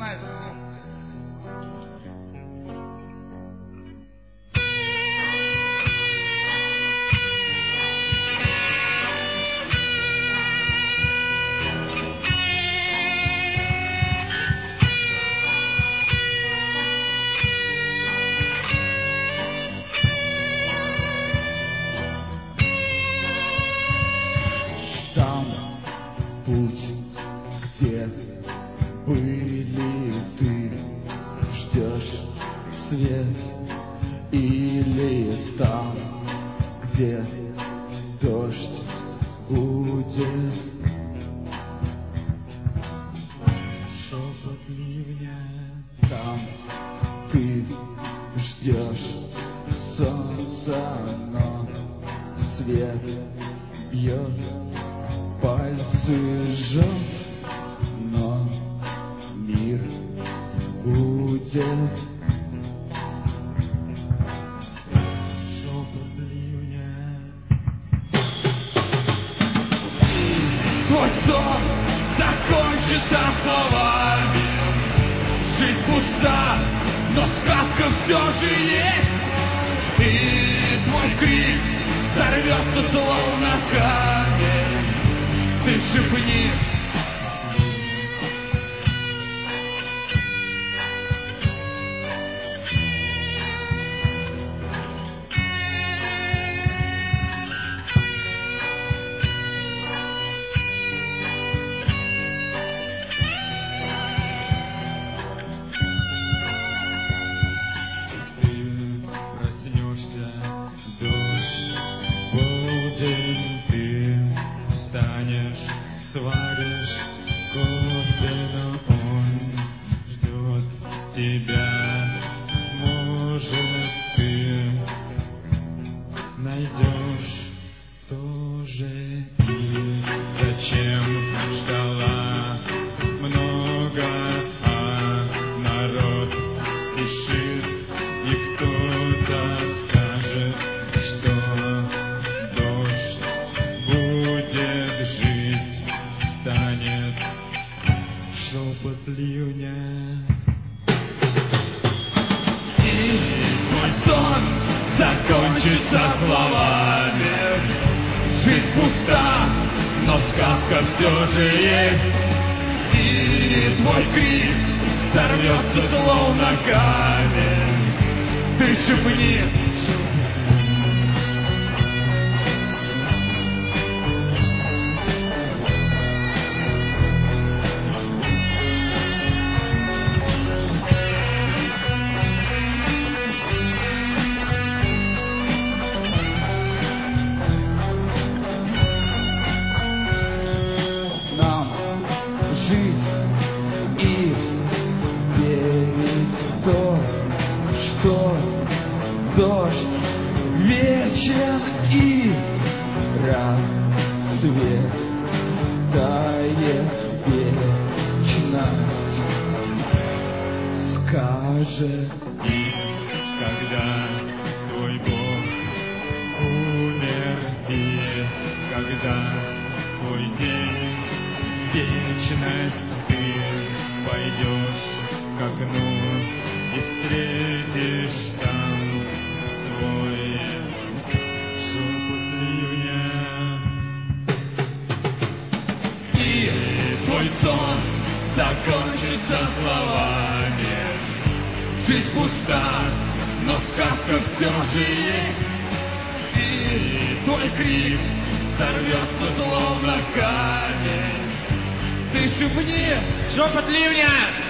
знает. Там путь, где были ты, ждешь свет, или там, где дождь будет. Шепот ливня, Там ты ждешь солнца, но свет бьет, пальцы жжет, но мир будет. шепот ливня. Твой сон закончится словами. Жизнь пуста, но сказка все же есть. И твой крик сорвется словно камень. Ты шепни. Проснешься, дождь будет, ты встанешь, сваришь кофе, но он ждет тебя. Может, ты найдешь тоже и зачем ждала много, а народ спешит. И кто-то скажет, что дождь будет жить, станет шепот ливня. И твой сон закончится словами. Жизнь пуста, но сказка все же есть. И твой крик сорвется словно камень. Ты шепни. Нам жить и верить в то, что дождь вечен и рассвет тает вечность. Скажет И когда твой Бог умер, и когда твой день вечность, ты пойдешь к окну и встретишь там свой шепот ливня. И твой сон закончится словами. Жизнь пуста, но сказка все же есть. И твой крик сорвется словно камень. Ты шепни. Шепот ливня!